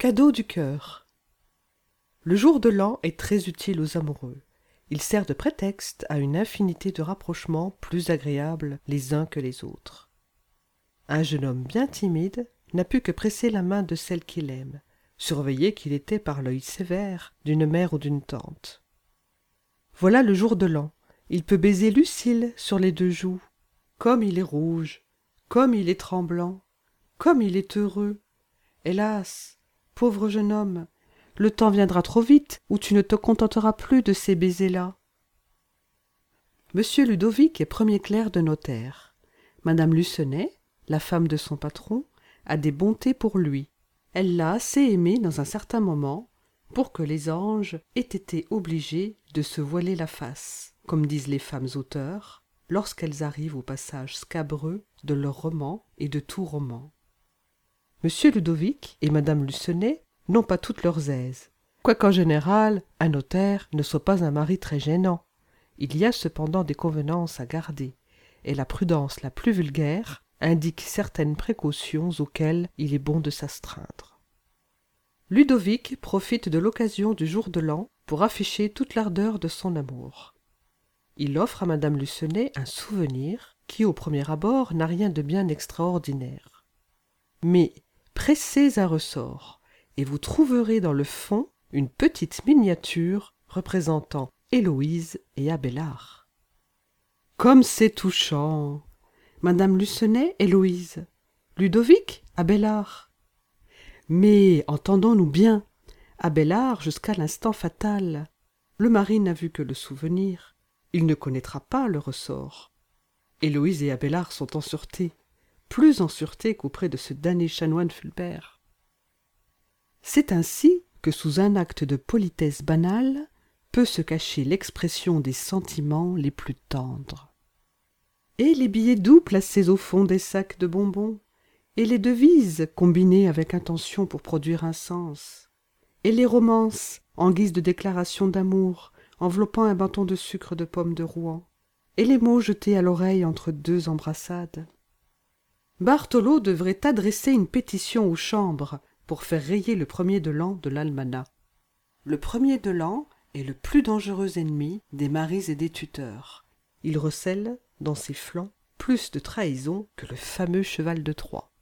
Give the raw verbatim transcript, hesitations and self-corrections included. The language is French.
Cadeau du cœur. Le jour de l'an est très utile aux amoureux. Il sert de prétexte à une infinité de rapprochements plus agréables les uns que les autres. Un jeune homme bien timide n'a pu que presser la main de celle qu'il aime, surveillé qu'il était par l'œil sévère d'une mère ou d'une tante. Voilà le jour de l'an. Il peut baiser Lucile sur les deux joues. Comme il est rouge, comme il est tremblant, comme il est heureux. Hélas, pauvre jeune homme, le temps viendra trop vite où tu ne te contenteras plus de ces baisers-là. Monsieur Ludovic est premier clerc de notaire. Madame Lucenay, la femme de son patron, a des bontés pour lui. Elle l'a assez aimé dans un certain moment pour que les anges aient été obligés de se voiler la face, comme disent les femmes auteurs, lorsqu'elles arrivent au passage scabreux de leur roman et de tout roman. Monsieur Ludovic et Madame Lucenay n'ont pas toutes leurs aises, quoiqu'en général, un notaire ne soit pas un mari très gênant. Il y a cependant des convenances à garder, et la prudence la plus vulgaire indique certaines précautions auxquelles il est bon de s'astreindre. Ludovic profite de l'occasion du jour de l'an pour afficher toute l'ardeur de son amour. Il offre à Madame Lucenay un souvenir qui, au premier abord, n'a rien de bien extraordinaire. Mais pressez un ressort, et vous trouverez dans le fond une petite miniature représentant Héloïse et Abélard. Comme c'est touchant! Madame Lucenay, Héloïse. Ludovic, Abélard. Mais entendons-nous bien, Abélard jusqu'à l'instant fatal. Le mari n'a vu que le souvenir. Il ne connaîtra pas le ressort. Héloïse et Abélard sont en sûreté, plus en sûreté qu'auprès de ce damné chanoine Fulbert. C'est ainsi que sous un acte de politesse banale peut se cacher l'expression des sentiments les plus tendres. Et les billets doux placés au fond des sacs de bonbons, et les devises combinées avec intention pour produire un sens, et les romances en guise de déclaration d'amour enveloppant un bâton de sucre de pomme de Rouen, et les mots jetés à l'oreille entre deux embrassades. Bartholo devrait adresser une pétition aux chambres pour faire rayer le premier de l'an de l'almanach. Le premier de l'an est le plus dangereux ennemi des maris et des tuteurs. Il recèle, dans ses flancs, plus de trahison que le fameux cheval de Troie.